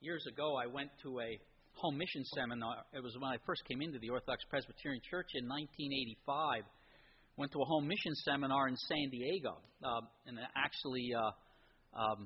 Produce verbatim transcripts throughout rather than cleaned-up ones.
years ago, I went to a home mission seminar. It was when I first came into the Orthodox Presbyterian Church in nineteen eighty-five. Went to a home mission seminar in San Diego, uh, and actually, uh, um,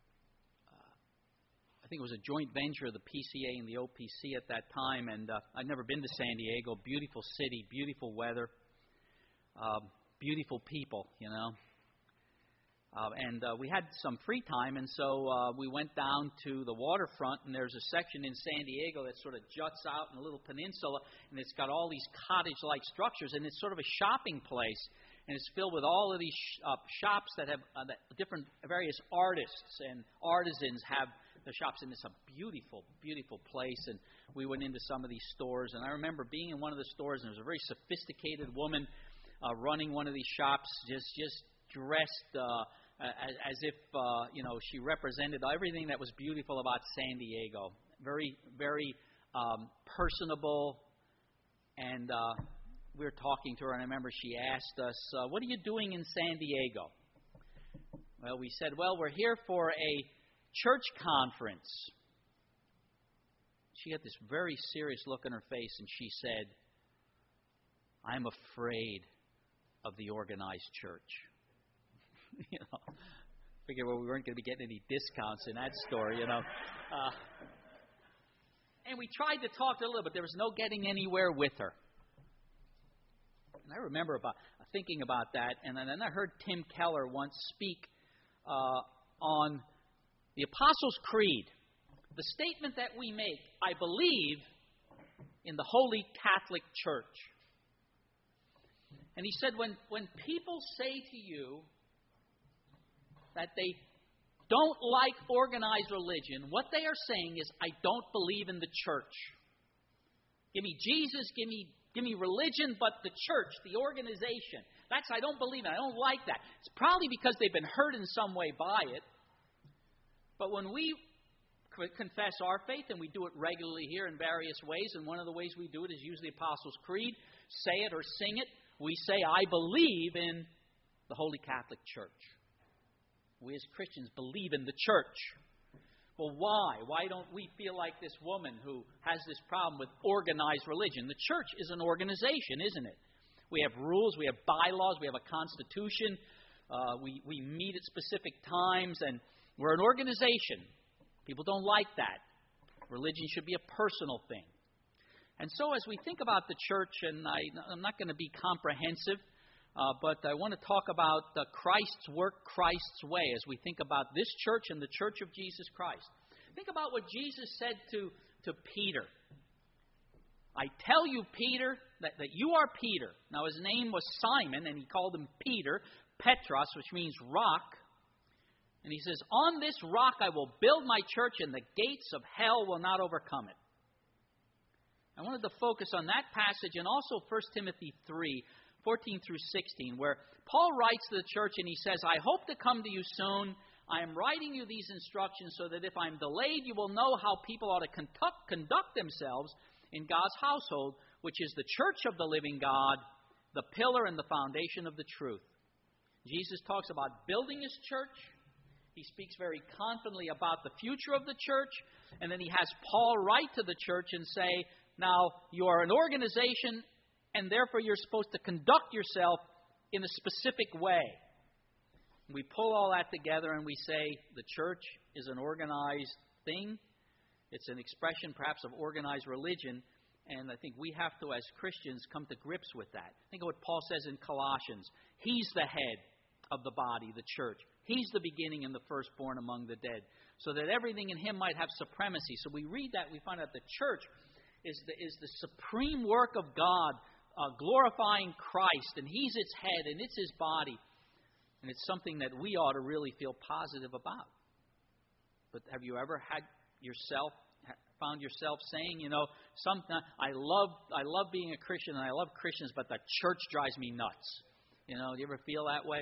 I think it was a joint venture of the P C A and the O P C at that time. And uh, I'd never been to San Diego. Beautiful city, beautiful weather, uh, beautiful people, you know. Uh, and uh, we had some free time, and so uh, we went down to the waterfront, and there's a section in San Diego that sort of juts out in a little peninsula, and it's got all these cottage-like structures, and it's sort of a shopping place, and it's filled with all of these sh- uh, shops that have uh, that different various artists and artisans have the shops, and it's a beautiful, beautiful place. And we went into some of these stores, and I remember being in one of the stores, and there was a very sophisticated woman uh, running one of these shops, just just dressed uh, as, as if uh, you know she represented everything that was beautiful about San Diego. Very, very um, personable, and uh, we were talking to her, and I remember she asked us, uh, "What are you doing in San Diego?" Well, we said, "Well, we're here for a church conference." She had this very serious look on her face, and she said, "I'm afraid of the organized church." You know, figured well, we weren't going to be getting any discounts in that store, you know. Uh, and we tried to talk to her a little, but there was no getting anywhere with her. And I remember about thinking about that, and then I heard Tim Keller once speak uh, on the Apostles' Creed, the statement that we make, "I believe in the Holy Catholic Church." And he said, when, when people say to you that they don't like organized religion, what they are saying is, "I don't believe in the church. Give me Jesus, give me give me religion, but the church, the organization, that's, I don't believe in. I don't like that." It's probably because they've been hurt in some way by it. But when we confess our faith, and we do it regularly here in various ways, and one of the ways we do it is use the Apostles' Creed, say it or sing it, we say, "I believe in the Holy Catholic Church." We as Christians believe in the church. Well, why? Why don't we feel like this woman who has this problem with organized religion? The church is an organization, isn't it? We have rules, we have bylaws, we have a constitution, uh, we, we meet at specific times, and we're an organization. People don't like that. Religion should be a personal thing. And so as we think about the church, and I, I'm not going to be comprehensive, Uh, but I want to talk about uh, Christ's work, Christ's way, as we think about this church and the church of Jesus Christ. Think about what Jesus said to, to Peter. "I tell you, Peter, that, that you are Peter." Now his name was Simon, and he called him Peter, Petros, which means rock. And he says, "On this rock I will build my church, and the gates of hell will not overcome it." I wanted to focus on that passage and also First Timothy three, fourteen through sixteen, where Paul writes to the church and he says, "I hope to come to you soon. I am writing you these instructions so that if I'm delayed, you will know how people ought to conduct, conduct themselves in God's household, which is the church of the living God, the pillar and the foundation of the truth." Jesus talks about building his church. He speaks very confidently about the future of the church. And then he has Paul write to the church and say, "Now, you are an organization, and therefore you're supposed to conduct yourself in a specific way." We pull all that together and we say the church is an organized thing. It's an expression perhaps of organized religion. And I think we have to, as Christians, come to grips with that. Think of what Paul says in Colossians. He's the head of the body, the church. He's the beginning and the firstborn among the dead, so that everything in him might have supremacy. So we read that, we find out the church is the, is the supreme work of God, Uh, glorifying Christ, and he's its head, and it's his body. And it's something that we ought to really feel positive about. But have you ever had yourself, found yourself saying, you know, sometimes I love, I love being a Christian, and I love Christians, but the church drives me nuts. You know, do you ever feel that way?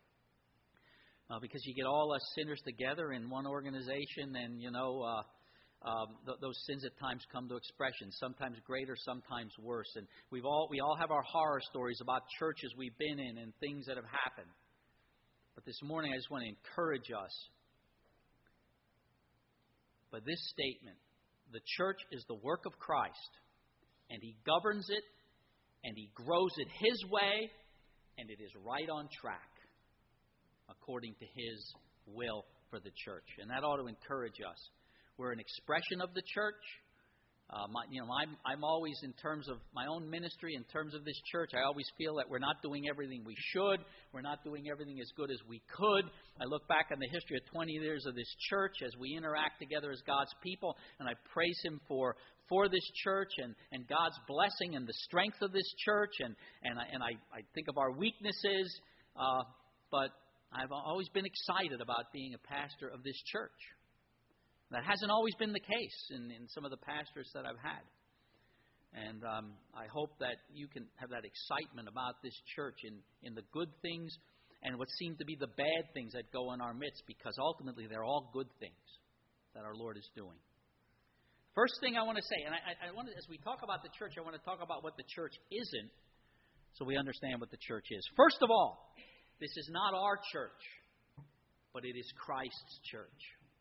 Uh, because you get all us sinners together in one organization, and, you know, uh, Um, th- those sins at times come to expression, sometimes greater, sometimes worse. And we've all we all have our horror stories about churches we've been in and things that have happened. But this morning I just want to encourage us. by this statement: the church is the work of Christ, and He governs it, and He grows it His way, and it is right on track according to His will for the church. And that ought to encourage us. We're an expression of the church. Uh, my, you know, I'm, I'm always, in terms of my own ministry, in terms of this church, I always feel that we're not doing everything we should. We're not doing everything as good as we could. I look back on the history of twenty years of this church as we interact together as God's people, and I praise Him for for this church and, and God's blessing and the strength of this church, and, and, I, and I, I think of our weaknesses, uh, but I've always been excited about being a pastor of this church. That hasn't always been the case in, in some of the pastors that I've had. And um, I hope that you can have that excitement about this church in, in the good things and what seem to be the bad things that go in our midst, because ultimately they're all good things that our Lord is doing. First thing I want to say, and I, I want to, as we talk about the church, I want to talk about what the church isn't so we understand what the church is. First of all, this is not our church, but it is Christ's church.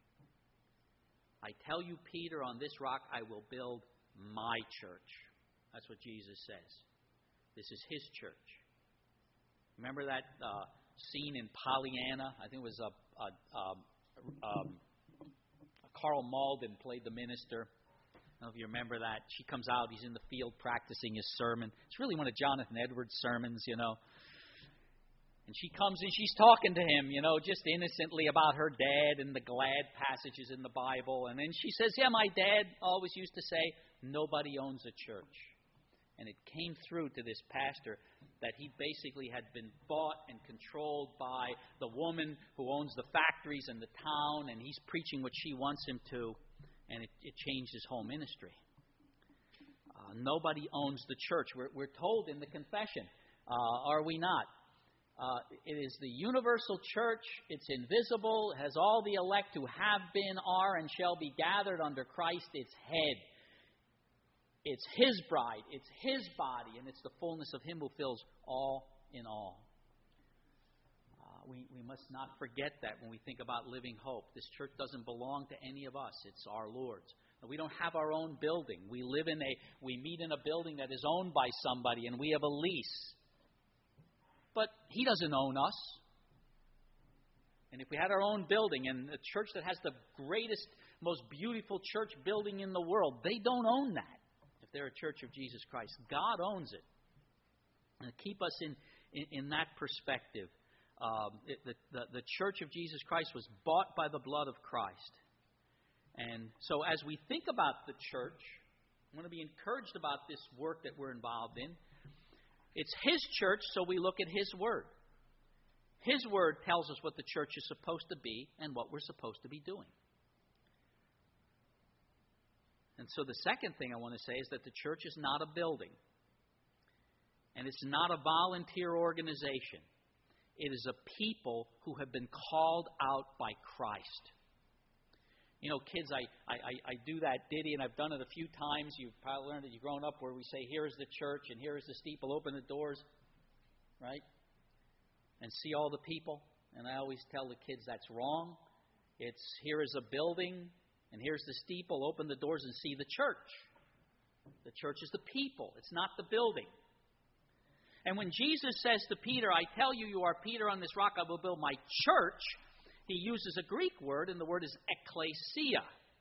I tell you, Peter, on this rock I will build my church. That's what Jesus says. This is His church. Remember that uh, scene in Pollyanna? I think it was a, a, a, um, Carl Malden played the minister. I don't know if you remember that. She comes out. He's in the field practicing his sermon. It's really one of Jonathan Edwards' sermons, you know. And she comes and she's talking to him, you know, just innocently about her dad and the glad passages in the Bible. And then she says, yeah, my dad always used to say, nobody owns a church. And it came through to this pastor that he basically had been bought and controlled by the woman who owns the factories and the town, and he's preaching what she wants him to, and it, it changed his whole ministry. Uh, nobody owns the church. We're, we're told in the confession, uh, are we not? Uh, it is the universal church. It's invisible. It has all the elect who have been, are, and shall be gathered under Christ, its head. It's His bride. It's His body. And it's the fullness of Him who fills all in all. Uh, we, we must not forget that when we think about Living Hope. This church doesn't belong to any of us. It's our Lord's. We don't have our own building. We live in a, we meet in a building that is owned by somebody, and we have a lease. But He doesn't own us. And if we had our own building, and a church that has the greatest, most beautiful church building in the world, they don't own that. If they're a church of Jesus Christ, God owns it. And to keep us in, in, in that perspective, um, it, the, the, the church of Jesus Christ was bought by the blood of Christ. And so as we think about the church, I want to be encouraged about this work that we're involved in. It's His church, so we look at His Word. His Word tells us what the church is supposed to be and what we're supposed to be doing. And so the second thing I want to say is that the church is not a building. And it's not a volunteer organization. It is a people who have been called out by Christ. You know, kids, I, I, I do that ditty, and I've done it a few times. You've probably learned it. You've grown up where we say, here is the church, and here is the steeple. Open the doors, right? And see all the people. And I always tell the kids that's wrong. It's here is a building, and here's the steeple. Open the doors and see the church. The church is the people. It's not the building. And when Jesus says to Peter, I tell you, you are Peter, on this rock I will build my church, He uses a Greek word, and the word is ekklesia.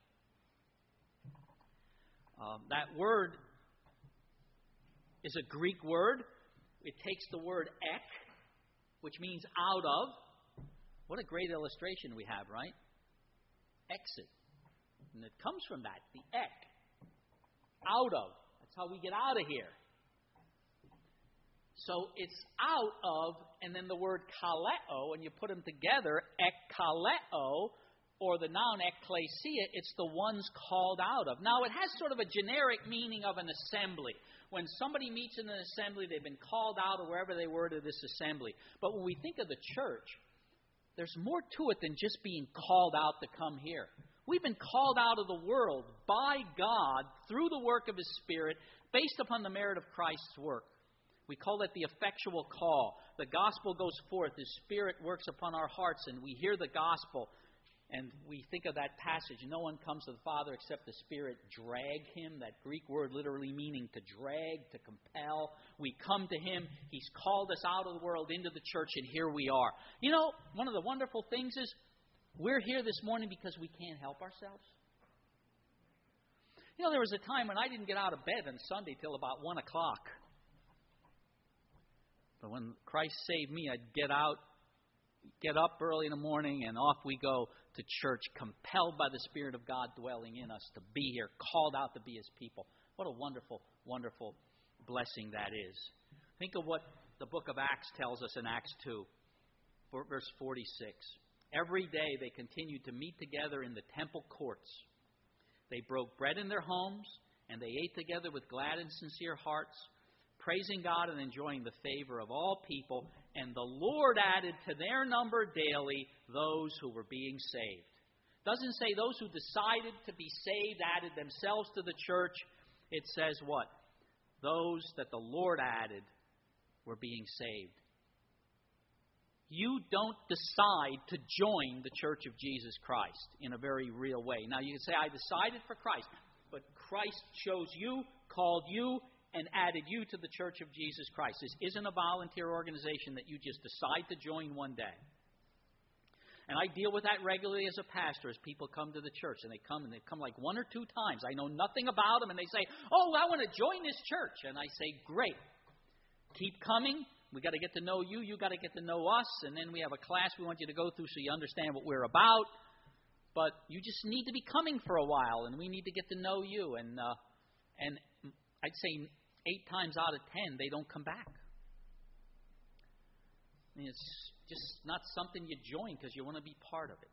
Um, that word is a Greek word. It takes the word ek, which means out of. What a great illustration we have, right? Exit. And it comes from that, the ek. Out of. That's how we get out of here. So it's out of, and then the word kaleo, and you put them together, ekkaleo, or the noun ekklesia, it's the ones called out of. Now, it has sort of a generic meaning of an assembly. When somebody meets in an assembly, they've been called out of wherever they were to this assembly. But when we think of the church, there's more to it than just being called out to come here. We've been called out of the world by God through the work of His Spirit, based upon the merit of Christ's work. We call it the effectual call. The gospel goes forth. His Spirit works upon our hearts, and we hear the gospel. And we think of that passage, no one comes to the Father except the Spirit drag him. That Greek word literally meaning to drag, to compel. We come to him. He's called us out of the world into the church, and here we are. You know, one of the wonderful things is we're here this morning because we can't help ourselves. You know, there was a time when I didn't get out of bed on Sunday till about one o'clock. But when Christ saved me, I'd get out, get up early in the morning, and off we go to church, compelled by the Spirit of God dwelling in us to be here, called out to be His people. What a wonderful, wonderful blessing that is. Think of what the book of Acts tells us in Acts two, verse forty-six. Every day they continued to meet together in the temple courts. They broke bread in their homes, and they ate together with glad and sincere hearts, praising God and enjoying the favor of all people. And the Lord added to their number daily those who were being saved. It doesn't say those who decided to be saved added themselves to the church. It says what? Those that the Lord added were being saved. You don't decide to join the Church of Jesus Christ in a very real way. Now, you can say, I decided for Christ. But Christ chose you, called you, and added you to the Church of Jesus Christ. This isn't a volunteer organization that you just decide to join one day. And I deal with that regularly as a pastor as people come to the church. And they come, and they come like one or two times. I know nothing about them, and they say, oh, I want to join this church. And I say, great. Keep coming. We've got to get to know you. You've got to get to know us. And then we have a class we want you to go through so you understand what we're about. But you just need to be coming for a while, and we need to get to know you. And uh, and I'd say eight times out of ten, they don't come back. I mean, it's just not something you join because you want to be part of it.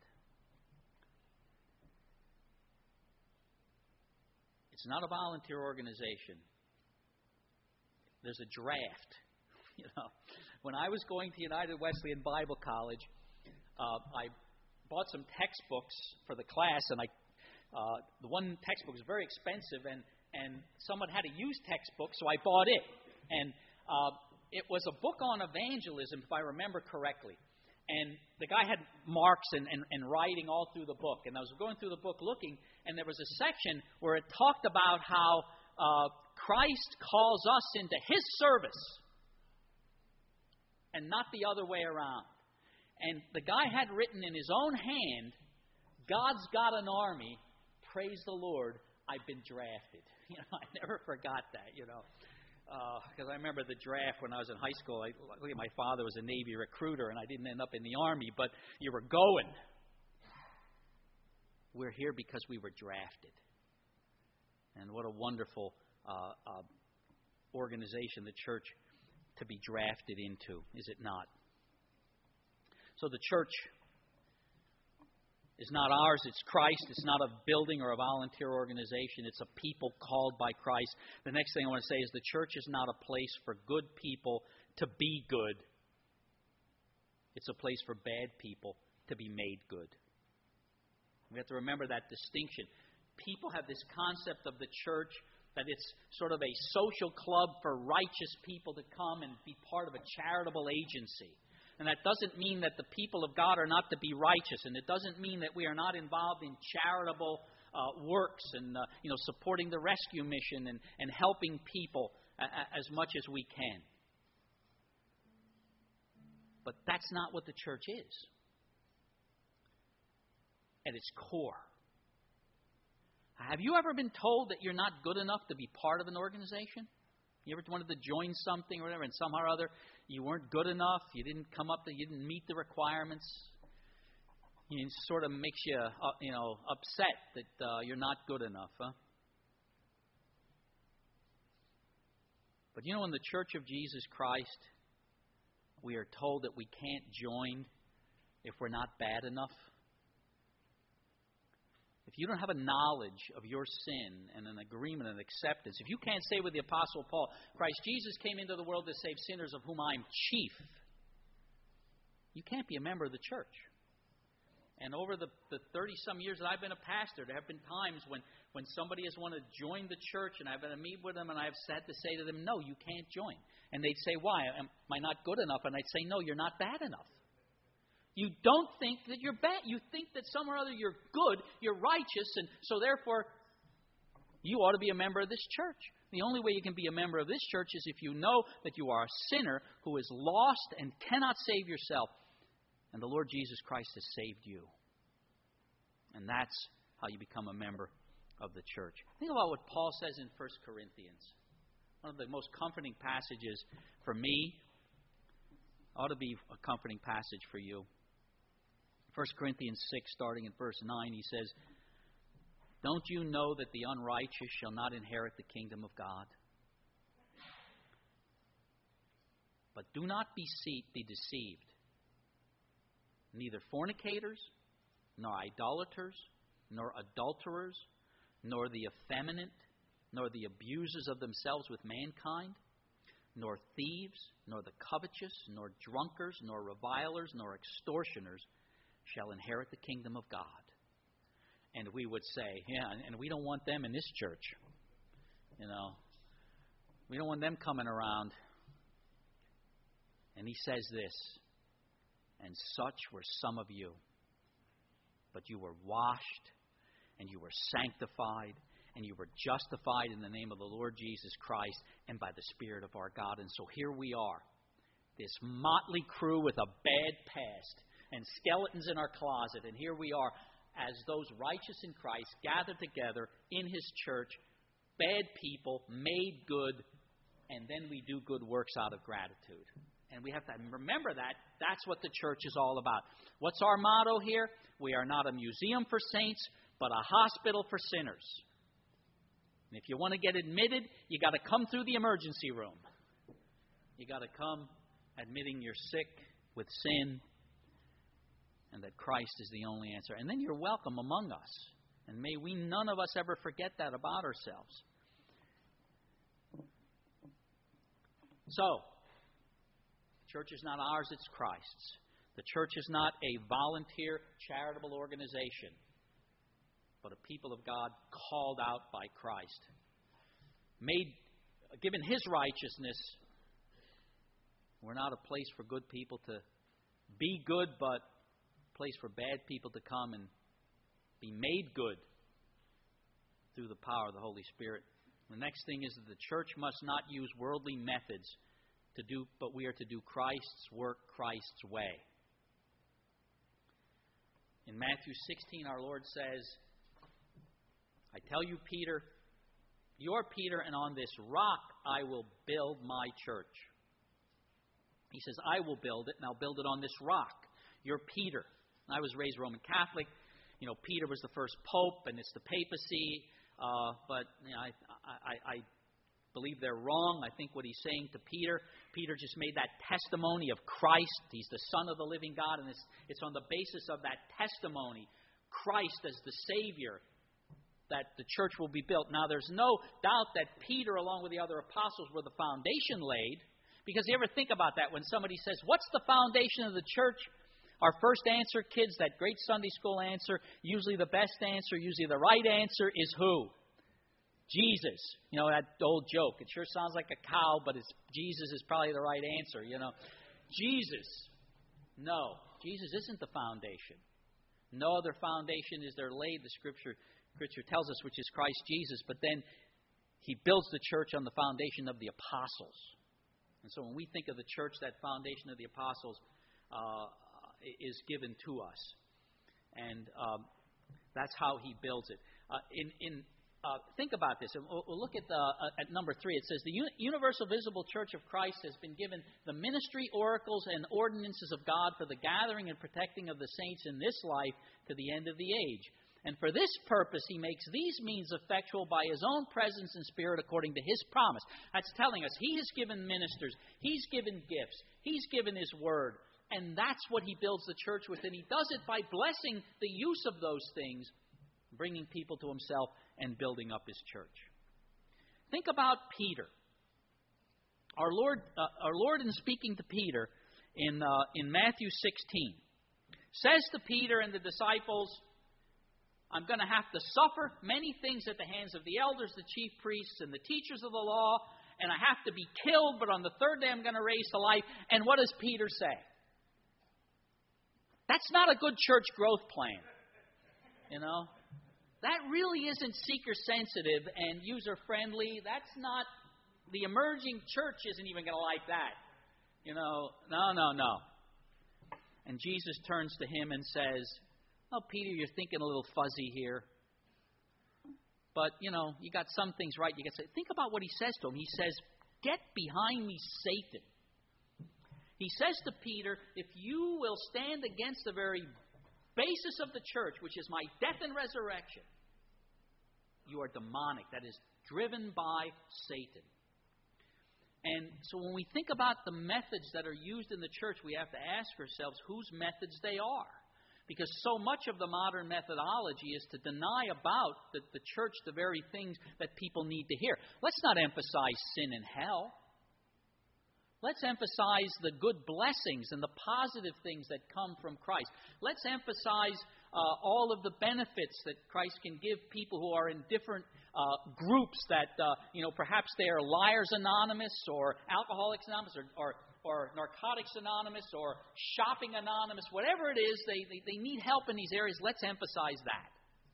It's not a volunteer organization. There's a draft. You know, when I was going to United Wesleyan Bible College, uh, I bought some textbooks for the class, and I uh, the one textbook was very expensive, and And someone had a used textbook, so I bought it. And uh, it was a book on evangelism, if I remember correctly. And the guy had marks and, and, and writing all through the book. And I was going through the book looking, and there was a section where it talked about how uh, Christ calls us into His service and not the other way around. And the guy had written in his own hand, God's got an army, praise the Lord, I've been drafted. You know, I never forgot that, you know. Because uh, I remember the draft when I was in high school. I, luckily, my father was a Navy recruiter, and I didn't end up in the Army, but you were going. We're here because we were drafted. And what a wonderful uh, uh, organization, the church, to be drafted into, is it not? So the church is not ours, it's Christ. It's not a building or a volunteer organization. It's a people called by Christ. The next thing I want to say is the church is not a place for good people to be good. It's a place for bad people to be made good. We have to remember that distinction. People have this concept of the church that it's sort of a social club for righteous people to come and be part of a charitable agency. And that doesn't mean that the people of God are not to be righteous, and it doesn't mean that we are not involved in charitable uh, works and uh, you know supporting the rescue mission and, and helping people a, a, as much as we can. But that's not what the church is at its core. Have you ever been told that you're not good enough to be part of an organization? You ever wanted to join something or whatever, and somehow or other you weren't good enough, you didn't come up, to, you didn't meet the requirements? It sort of makes you, uh, you know, upset that uh, you're not good enough, huh? But you know, in the Church of Jesus Christ, we are told that we can't join if we're not bad enough. If you don't have a knowledge of your sin and an agreement and acceptance, if you can't say with the Apostle Paul, Christ Jesus came into the world to save sinners of whom I'm chief, you can't be a member of the church. And over the, the thirty-some years that I've been a pastor, there have been times when, when somebody has wanted to join the church, and I've been to meet with them, and I've had to say to them, no, you can't join. And they'd say, why? Am I not good enough? And I'd say, no, you're not bad enough. You don't think that you're bad. You think that somewhere or other you're good, you're righteous, and so therefore you ought to be a member of this church. The only way you can be a member of this church is if you know that you are a sinner who is lost and cannot save yourself, and the Lord Jesus Christ has saved you. And that's how you become a member of the church. Think about what Paul says in First Corinthians. One of the most comforting passages for me. Ought to be a comforting passage for you. First Corinthians six, starting at verse nine, he says, "Don't you know that the unrighteous shall not inherit the kingdom of God? But do not be deceived. Neither fornicators, nor idolaters, nor adulterers, nor the effeminate, nor the abusers of themselves with mankind, nor thieves, nor the covetous, nor drunkards, nor revilers, nor extortioners shall inherit the kingdom of God." And we would say, yeah, and we don't want them in this church. You know, we don't want them coming around. And he says this, "And such were some of you. But you were washed, and you were sanctified, and you were justified in the name of the Lord Jesus Christ and by the Spirit of our God." And so here we are, this motley crew with a bad past and skeletons in our closet. And here we are as those righteous in Christ gathered together in His church, bad people, made good, and then we do good works out of gratitude. And we have to remember that. That's what the church is all about. What's our motto here? We are not a museum for saints, but a hospital for sinners. And if you want to get admitted, you got to come through the emergency room. You got to come admitting you're sick with sin and that Christ is the only answer. And then you're welcome among us. And may we none of us ever forget that about ourselves. So, the church is not ours, it's Christ's. The church is not a volunteer charitable organization, but a people of God called out by Christ. Made, given His righteousness, we're not a place for good people to be good, but a place for bad people to come and be made good through the power of the Holy Spirit. The next thing is that the church must not use worldly methods to do, but we are to do Christ's work Christ's way. In Matthew sixteen, our Lord says, "I tell you, Peter, you're Peter, and on this rock I will build my church." He says, I will build it, and I'll build it on this rock. You're Peter. I was raised Roman Catholic. You know, Peter was the first pope, and it's the papacy. Uh, but you know, I, I, I believe they're wrong. I think what he's saying to Peter, Peter just made that testimony of Christ. He's the Son of the living God, and it's, it's on the basis of that testimony, Christ as the Savior, that the church will be built. Now, there's no doubt that Peter, along with the other apostles, were the foundation laid. Because you ever think about that when somebody says, what's the foundation of the church? Our first answer, kids, that great Sunday school answer, usually the best answer, usually the right answer is who? Jesus. You know, that old joke. It sure sounds like a cow, but it's Jesus is probably the right answer, you know. Jesus. No, Jesus isn't the foundation. No other foundation is there laid, the Scripture, Scripture tells us, which is Christ Jesus. But then He builds the church on the foundation of the apostles. And so when we think of the church, that foundation of the apostles uh, is given to us. And um, that's how He builds it. Uh, in, in uh, think about this. And we'll, we'll look at, the, uh, at number three. It says, the uni- Universal Visible Church of Christ has been given the ministry, oracles, and ordinances of God for the gathering and protecting of the saints in this life to the end of the age. And for this purpose, He makes these means effectual by His own presence and Spirit according to His promise. That's telling us He has given ministers. He's given gifts. He's given His Word. And that's what He builds the church with. And He does it by blessing the use of those things, bringing people to Himself and building up His church. Think about Peter. Our Lord, uh, our Lord in speaking to Peter in, uh, in Matthew sixteen, says to Peter and the disciples, I'm going to have to suffer many things at the hands of the elders, the chief priests, and the teachers of the law, and I have to be killed, but on the third day I'm going to raise to life. And what does Peter say? That's not a good church growth plan. You know? That really isn't seeker-sensitive and user-friendly. That's not, the emerging church isn't even going to like that. You know, no, no, no. And Jesus turns to him and says, oh, Peter, you're thinking a little fuzzy here. But, you know, you got some things right. You got to say, think about what he says to him. He says, get behind me, Satan. He says to Peter, if you will stand against the very basis of the church, which is my death and resurrection, you are demonic. That is driven by Satan. And so when we think about the methods that are used in the church, we have to ask ourselves whose methods they are. Because so much of the modern methodology is to deny about the, the church the very things that people need to hear. Let's not emphasize sin and hell. Let's emphasize the good blessings and the positive things that come from Christ. Let's emphasize uh, all of the benefits that Christ can give people who are in different uh, groups that, uh, you know, perhaps they are Liars Anonymous or Alcoholics Anonymous or, or, or Narcotics Anonymous or Shopping Anonymous. Whatever it is, they, they, they need help in these areas. Let's emphasize that.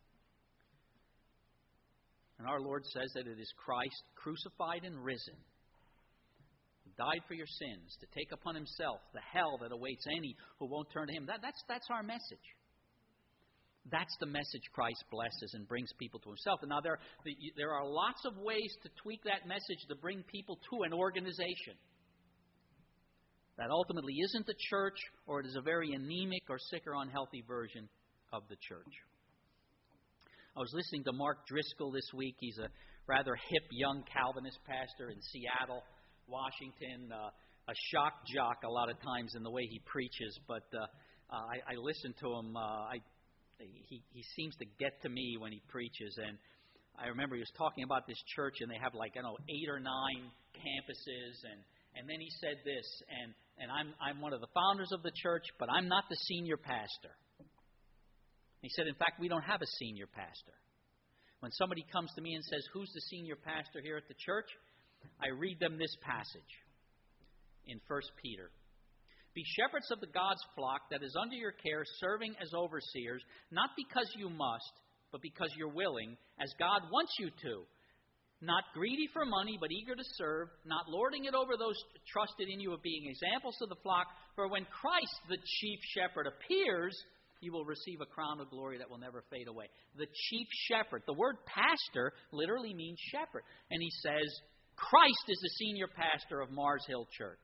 And our Lord says that it is Christ crucified and risen, died for your sins, to take upon himself the hell that awaits any who won't turn to him. That, that's, that's our message. That's the message Christ blesses and brings people to himself. And now there, there are lots of ways to tweak that message to bring people to an organization that ultimately isn't the church, or it is a very anemic or sick or unhealthy version of the church. I was listening to Mark Driscoll this week. He's a rather hip young Calvinist pastor in Seattle, Washington, uh, a shock jock a lot of times in the way he preaches, but uh, uh, I, I listen to him. Uh, I, he, he seems to get to me when he preaches, and I remember he was talking about this church, and they have like, I don't know, eight or nine campuses, and, and then he said this, and, and I'm, I'm one of the founders of the church, but I'm not the senior pastor. He said, in fact, we don't have a senior pastor. When somebody comes to me and says, who's the senior pastor here at the church? I read them this passage in First Peter. Be shepherds of the God's flock that is under your care, serving as overseers, not because you must, but because you're willing, as God wants you to. Not greedy for money, but eager to serve, not lording it over those trusted in you, of being examples to the flock. For when Christ, the chief shepherd, appears, you will receive a crown of glory that will never fade away. The chief shepherd. The word pastor literally means shepherd. And he says, Christ is the senior pastor of Mars Hill Church.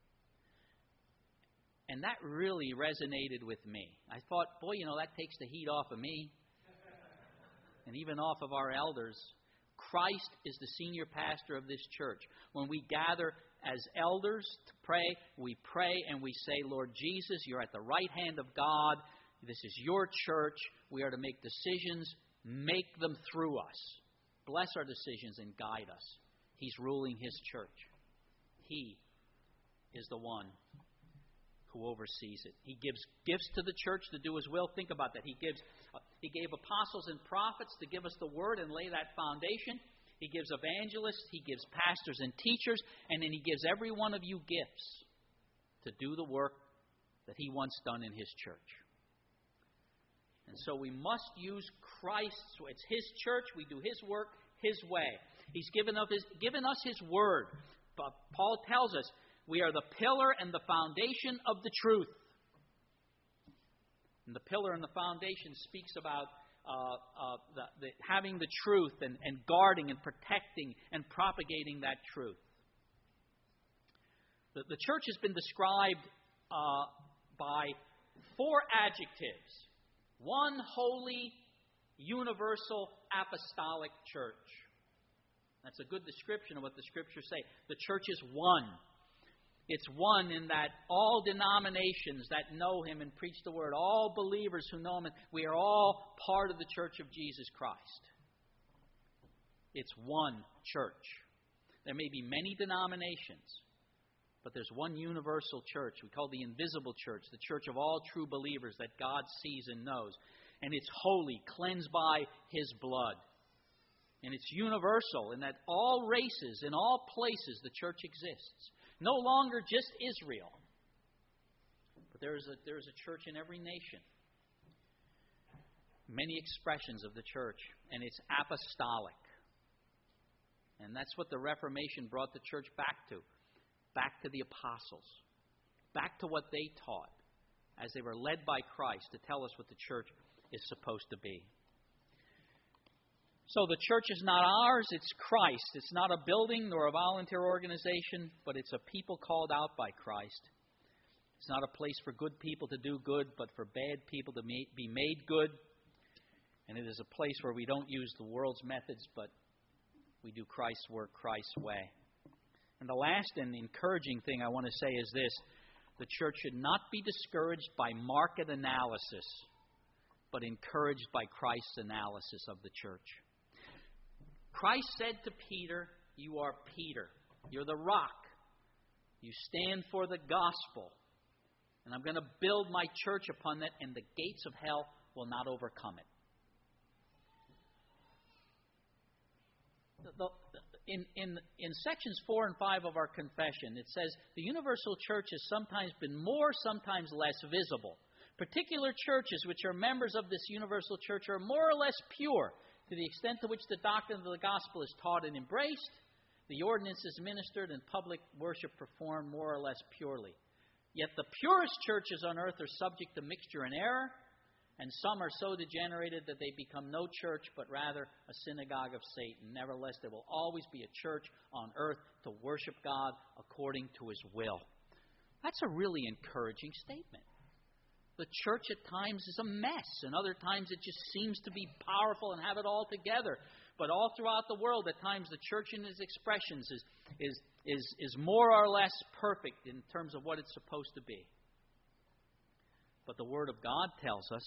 And that really resonated with me. I thought, boy, you know, that takes the heat off of me. And even off of our elders. Christ is the senior pastor of this church. When we gather as elders to pray, we pray and we say, Lord Jesus, you're at the right hand of God. This is your church. We are to make decisions. Make them through us. Bless our decisions and guide us. He's ruling his church. He is the one who oversees it. He gives gifts to the church to do his will. Think about that. He gives. Uh, he gave apostles and prophets to give us the word and lay that foundation. He gives evangelists. He gives pastors and teachers. And then he gives every one of you gifts to do the work that he wants done in his church. And so we must use Christ's. It's his church. We do his work his way. He's given, of his, given us his word. But Paul tells us we are the pillar and the foundation of the truth. And the pillar and the foundation speaks about uh, uh, the, the, having the truth and, and guarding and protecting and propagating that truth. The, the church has been described uh, by four adjectives. One holy, universal, apostolic church. That's a good description of what the Scriptures say. The church is one. It's one in that all denominations that know him and preach the word, all believers who know him, we are all part of the church of Jesus Christ. It's one church. There may be many denominations, but there's one universal church. We call the invisible church, the church of all true believers that God sees and knows. And it's holy, cleansed by his blood. And it's universal in that all races, in all places, the church exists. No longer just Israel. But there is a, there is a church in every nation. Many expressions of the church, and it's apostolic. And that's what the Reformation brought the church back to. Back to the apostles. Back to what they taught as they were led by Christ to tell us what the church is supposed to be. So the church is not ours, it's Christ. It's not a building nor a volunteer organization, but it's a people called out by Christ. It's not a place for good people to do good, but for bad people to be made good. And it is a place where we don't use the world's methods, but we do Christ's work Christ's way. And the last and encouraging thing I want to say is this. The church should not be discouraged by market analysis, but encouraged by Christ's analysis of the church. Christ said to Peter, "You are Peter. You're the rock. You stand for the gospel. And I'm going to build my church upon that, and the gates of hell will not overcome it." The, the, in, in, in sections four and five of our confession, it says, the universal church has sometimes been more, sometimes less visible. Particular churches which are members of this universal church are more or less pure to the extent to which the doctrine of the gospel is taught and embraced, the ordinance is ministered, and public worship performed more or less purely. Yet the purest churches on earth are subject to mixture and error, and some are so degenerated that they become no church, but rather a synagogue of Satan. Nevertheless, there will always be a church on earth to worship God according to His will. That's a really encouraging statement. The church at times is a mess, and other times it just seems to be powerful and have it all together. But all throughout the world, at times the church in its expressions is, is, is, is more or less perfect in terms of what it's supposed to be. But the Word of God tells us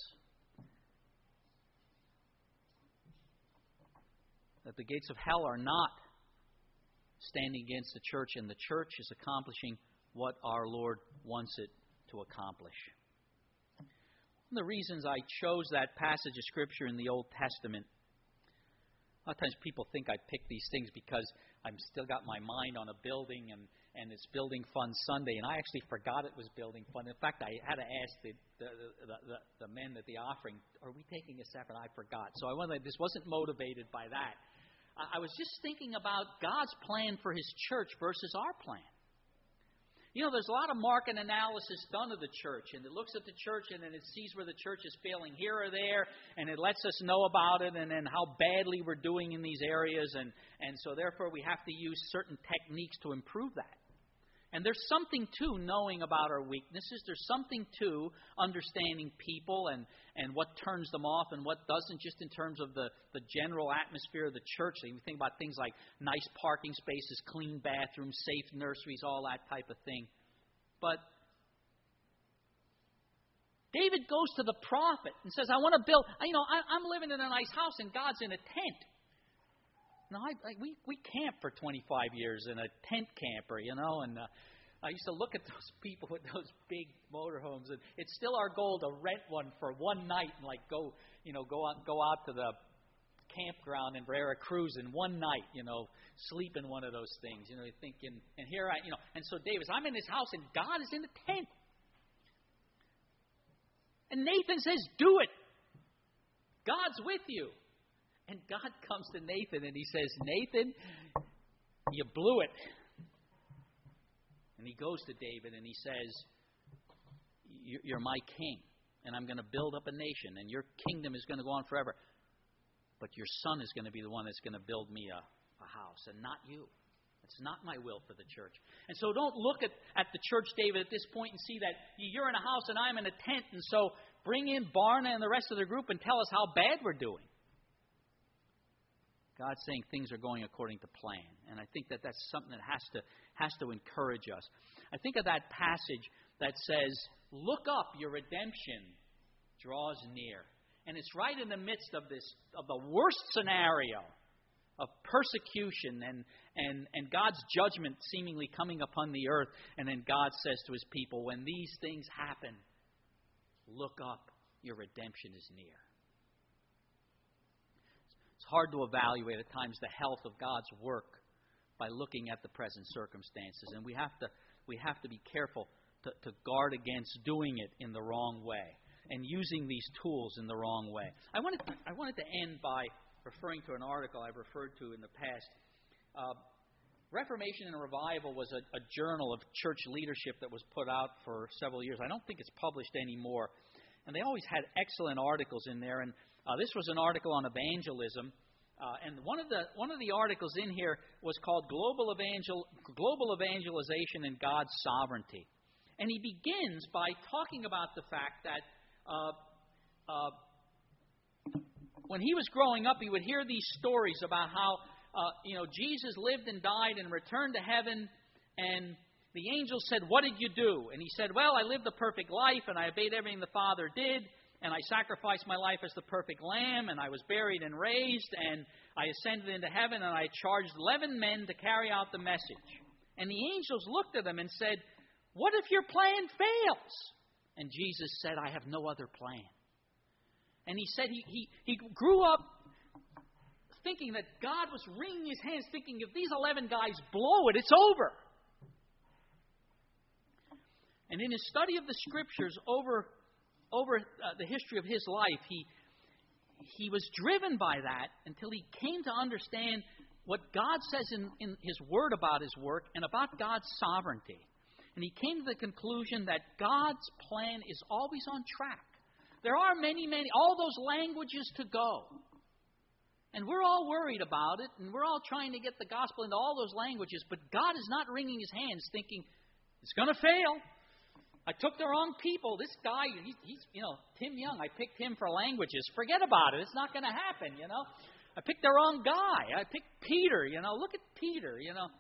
that the gates of hell are not standing against the church, and the church is accomplishing what our Lord wants it to accomplish. One of the reasons I chose that passage of Scripture in the Old Testament, a lot of times people think I pick these things because I've still got my mind on a building and, and it's Building Fun Sunday, and I actually forgot it was Building Fun. In fact, I had to ask the the, the, the, the men at the offering, are we taking a separate? I forgot. So I wanted, this wasn't motivated by that. I, I was just thinking about God's plan for His church versus our plan. You know, there's a lot of market analysis done of the church, and it looks at the church and then it sees where the church is failing here or there, and it lets us know about it and then how badly we're doing in these areas, and, and so therefore we have to use certain techniques to improve that. And there's something to knowing about our weaknesses. There's something to understanding people and, and what turns them off and what doesn't, just in terms of the, the general atmosphere of the church. So you think about things like nice parking spaces, clean bathrooms, safe nurseries, all that type of thing. But David goes to the prophet and says, I want to build, you know, I, I'm living in a nice house and God's in a tent. Now, I, I, we, we camped for twenty-five years in a tent camper, you know, and uh, I used to look at those people with those big motorhomes, and it's still our goal to rent one for one night and like go, you know, go out, go out to the campground in Veracruz in one night, you know, sleep in one of those things, you know, you're thinking, and here I, you know, and so David, I'm in his house and God is in the tent. And Nathan says, do it. God's with you. And God comes to Nathan and He says, Nathan, you blew it. And He goes to David and He says, you're my king, and I'm going to build up a nation, and your kingdom is going to go on forever. But your son is going to be the one that's going to build me a, a house, and not you. It's not my will for the church. And so don't look at, at the church, David, at this point and see that you're in a house and I'm in a tent, and so bring in Barna and the rest of the group and tell us how bad we're doing. God's saying things are going according to plan. And I think that that's something that has to has to encourage us. I think of that passage that says, look up, your redemption draws near. And it's right in the midst of this, of the worst scenario of persecution and, and, and God's judgment seemingly coming upon the earth. And then God says to His people, when these things happen, look up, your redemption is near. It's hard to evaluate at times the health of God's work by looking at the present circumstances, and we have to we have to be careful to, to guard against doing it in the wrong way and using these tools in the wrong way. I wanted to, I wanted to end by referring to an article I've referred to in the past. Uh, Reformation and Revival was a, a journal of church leadership that was put out for several years. I don't think it's published anymore. And they always had excellent articles in there. And uh, this was an article on evangelism. Uh, and one of the one of the articles in here was called Global Evangel Global Evangelization and God's Sovereignty. And he begins by talking about the fact that uh, uh, when he was growing up, he would hear these stories about how uh, you know Jesus lived and died and returned to heaven, and the angel said, "What did you do?" And he said, "Well, I lived the perfect life, and I obeyed everything the Father did, and I sacrificed my life as the perfect lamb, and I was buried and raised, and I ascended into heaven, and I charged eleven men to carry out the message." And the angels looked at him and said, "What if your plan fails?" And Jesus said, "I have no other plan." And he said he, he, he grew up thinking that God was wringing his hands, thinking if these eleven guys blow it, it's over. And in his study of the Scriptures over, over uh, the history of his life, he, he was driven by that until he came to understand what God says in, in His Word about His work and about God's sovereignty. And he came to the conclusion that God's plan is always on track. There are many, many, all those languages to go. And we're all worried about it, and we're all trying to get the gospel into all those languages, but God is not wringing his hands thinking, it's going to fail. I took the wrong people. This guy, he's, he's, you know, Tim Young, I picked him for languages. Forget about it. It's not going to happen, you know. I picked the wrong guy. I picked Peter, you know. Look at Peter, you know.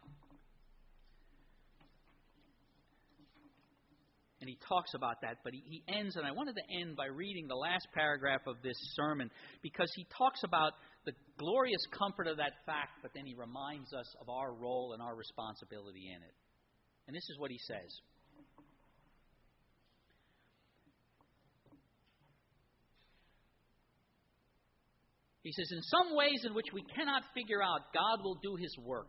And he talks about that, but he, he ends, and I wanted to end by reading the last paragraph of this sermon, because he talks about the glorious comfort of that fact, but then he reminds us of our role and our responsibility in it. And this is what he says. He says, in some ways in which we cannot figure out, God will do His work.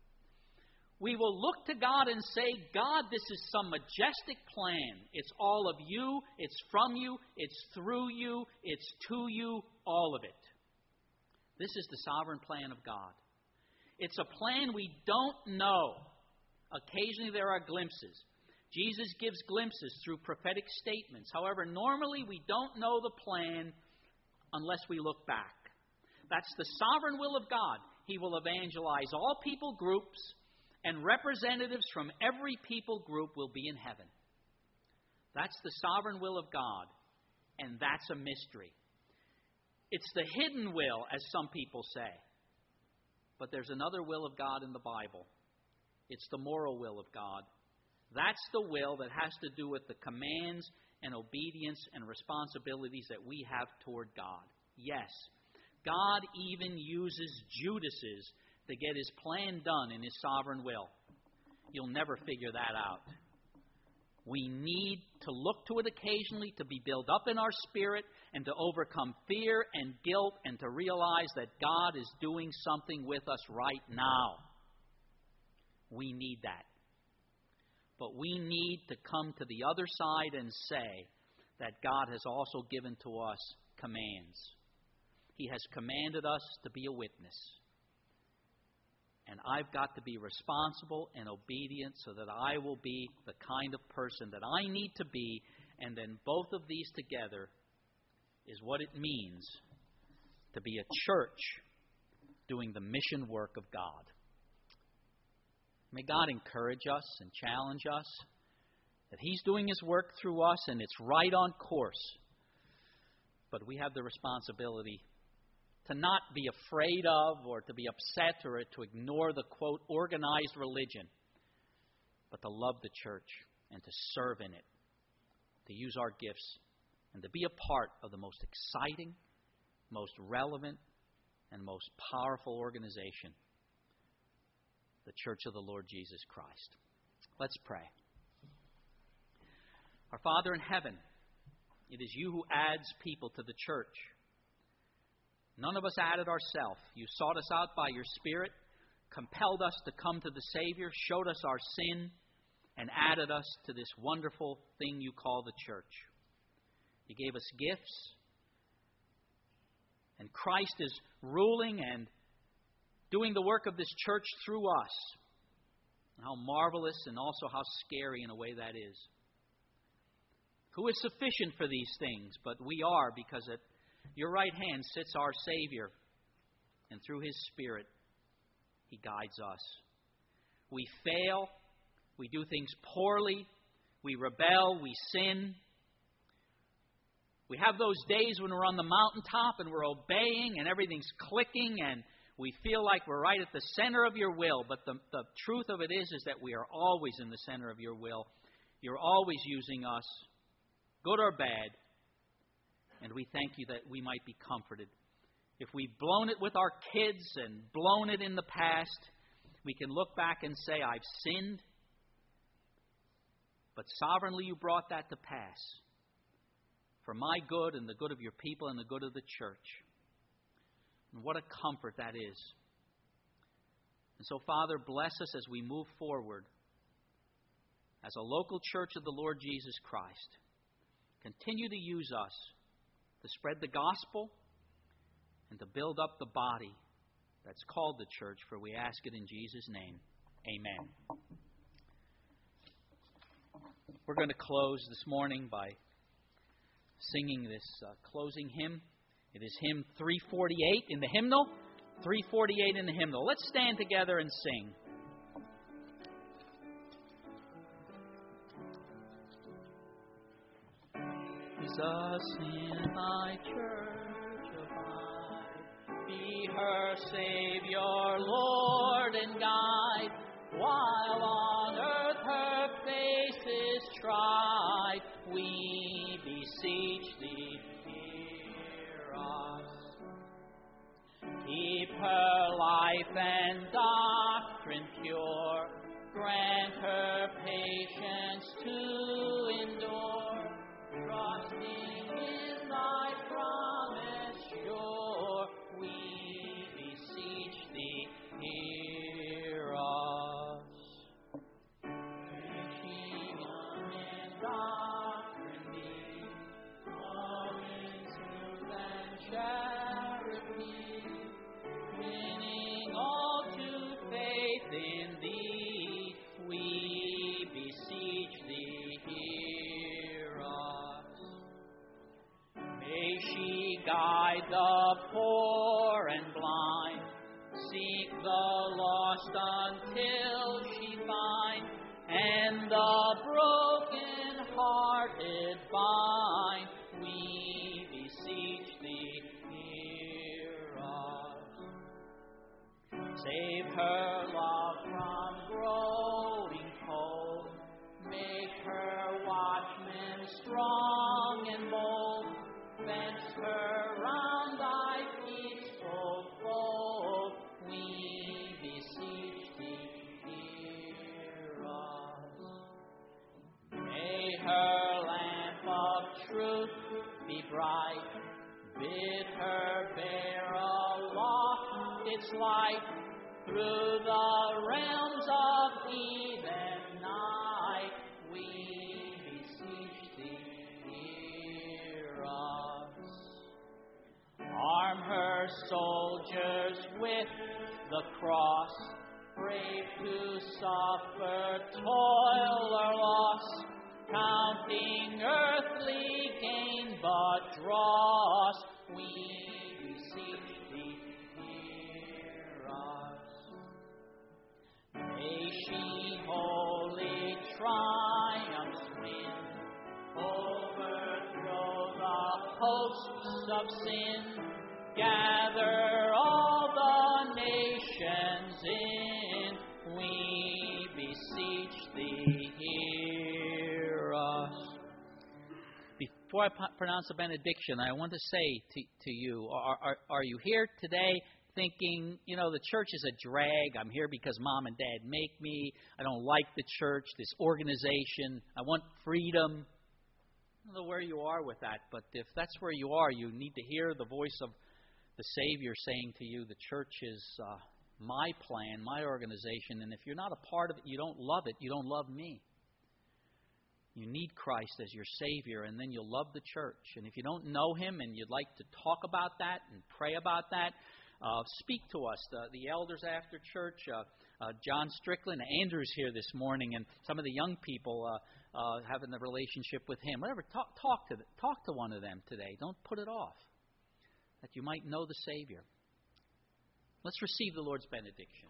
We will look to God and say, God, this is some majestic plan. It's all of you. It's from you. It's through you. It's to you. All of it. This is the sovereign plan of God. It's a plan we don't know. Occasionally there are glimpses. Jesus gives glimpses through prophetic statements. However, normally we don't know the plan unless we look back. That's the sovereign will of God. He will evangelize all people groups, and representatives from every people group will be in heaven. That's the sovereign will of God, and that's a mystery. It's the hidden will, as some people say. But there's another will of God in the Bible. It's the moral will of God. That's the will that has to do with the commands and obedience and responsibilities that we have toward God. Yes, God even uses Judas's to get His plan done in His sovereign will. You'll never figure that out. We need to look to it occasionally to be built up in our spirit and to overcome fear and guilt and to realize that God is doing something with us right now. We need that. But we need to come to the other side and say that God has also given to us commands. He has commanded us to be a witness. And I've got to be responsible and obedient so that I will be the kind of person that I need to be. And then both of these together is what it means to be a church doing the mission work of God. May God encourage us and challenge us that He's doing His work through us and it's right on course. But we have the responsibility to not be afraid of or to be upset or to ignore the, quote, organized religion, but to love the church and to serve in it, to use our gifts and to be a part of the most exciting, most relevant, and most powerful organization, the Church of the Lord Jesus Christ. Let's pray. Our Father in heaven, it is You who adds people to the church. None of us added ourselves. You sought us out by Your Spirit, compelled us to come to the Savior, showed us our sin, and added us to this wonderful thing you call the church. You gave us gifts, and Christ is ruling and doing the work of this church through us. How marvelous and also how scary in a way that is. Who is sufficient for these things? But we are, because at your right hand sits our Savior, and through His Spirit, He guides us. We fail. We do things poorly. We rebel. We sin. We have those days when we're on the mountaintop and we're obeying and everything's clicking and we feel like we're right at the center of your will. But the, the truth of it is, is that we are always in the center of your will. You're always using us, good or bad. And we thank you that we might be comforted. If we've blown it with our kids and blown it in the past, we can look back and say, I've sinned. But sovereignly you brought that to pass for my good and the good of your people and the good of the church. And what a comfort that is. And so, Father, bless us as we move forward as a local church of the Lord Jesus Christ. Continue to use us to spread the gospel and to build up the body that's called the church, for we ask it in Jesus' name. Amen. We're going to close this morning by singing this uh, closing hymn. It is hymn three forty-eight in the hymnal. three forty-eight in the hymnal. Let's stand together and sing. Jesus in thy church abide, be her Savior, Lord and guide, while on earth her face is tried. We beseech thee, hear us. Keep her life and doctrine pure, grant her patience to endure, trusting in thy promise sure. We beseech thee, hear us. Kingdom and doctrine be, all in truth and charity, winning all to faith in thee. We beseech thee, hear us. May she guide the poor and blind, seek the lost until she find, and the broken-hearted bind. We beseech thee, hear us. Save her love from growing cold, make her watchmen strong and bold, fence her round thy peaceful fold. We beseech thee, hear us. May her lamp of truth be bright, bid her bear aloft its light, through the realms of eve and night. We beseech thee, hear us. Arm her soldiers with the cross, brave to suffer toil or loss, counting earthly gain but dross. We beseech thee, hear us. May she holy triumphs win, overthrow the hosts of sin, gather all the nations in. We beseech thee, hear us. Before I pronounce the benediction, I want to say to, to you, are, are, are you here today thinking, you know, the church is a drag. I'm here because mom and dad make me. I don't like the church, this organization. I want freedom. I don't know where you are with that, but if that's where you are, you need to hear the voice of the Savior saying to you, the church is uh, my plan, my organization, and if you're not a part of it, you don't love it, you don't love me. You need Christ as your Savior, and then you'll love the church. And if you don't know Him and you'd like to talk about that and pray about that, uh, speak to us. The, the elders after church, uh, uh, John Strickland, Andrew's here this morning, and some of the young people uh, uh, having the relationship with Him. Whatever, talk, talk to the, talk to one of them today. Don't put it off, that you might know the Savior. Let's receive the Lord's benediction.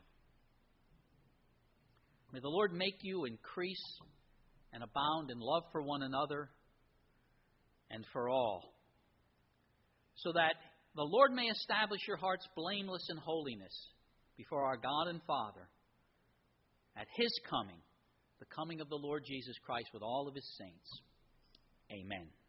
May the Lord make you increase and abound in love for one another and for all, so that the Lord may establish your hearts blameless in holiness before our God and Father at His coming, the coming of the Lord Jesus Christ with all of His saints. Amen.